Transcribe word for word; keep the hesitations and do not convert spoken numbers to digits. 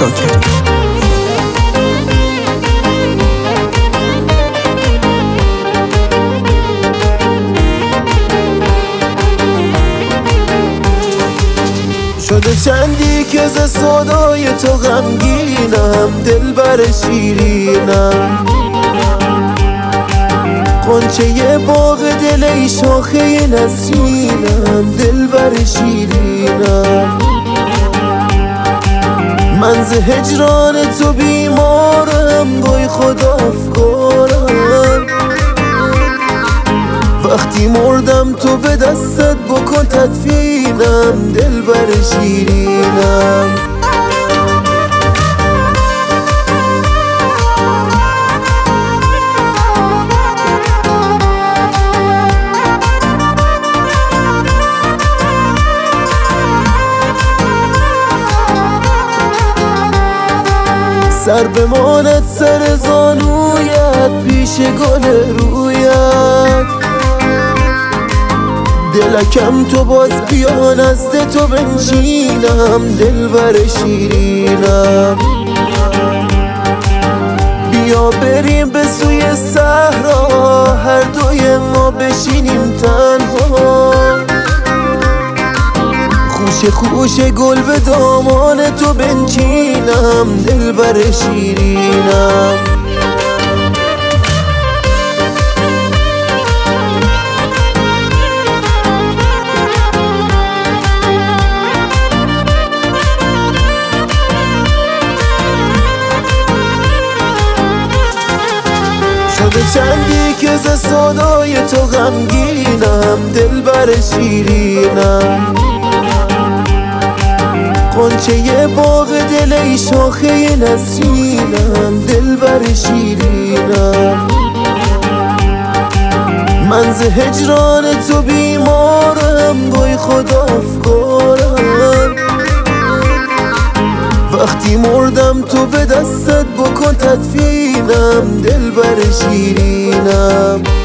شاکر. شده چندی که ز صدای تو غمگینم، دلبر شیرینم، غنچه باغ دل ای شاخه نسرینم، دلبر شیرینم. من ز هجران تو بیمارم، وای خدا افکارم، وقتی مردم تو به دستت بکن تدفینم، دلبر شیرینم. سر بماند سر زانویت پیش گل رویت، دلکم تو باز بیا نزد تو بنشینم، دلبر شیرینم. بیا بریم به سوی صحرا، هر دوی ما بشینیم تنها، خوش خوش گل به دامان تو بنشینم، دلبر شیرینم. شده چندی که ز صدای تو غمگینم، دلبر شیرینم، غنچه باغ دل ای شاخه نسرینم، دلبر شیرینم. من ز هجران تو بیمارم، وای خدا افکارم، وقتی مردم تو به دستت بکن تدفینم، دلبر شیرینم.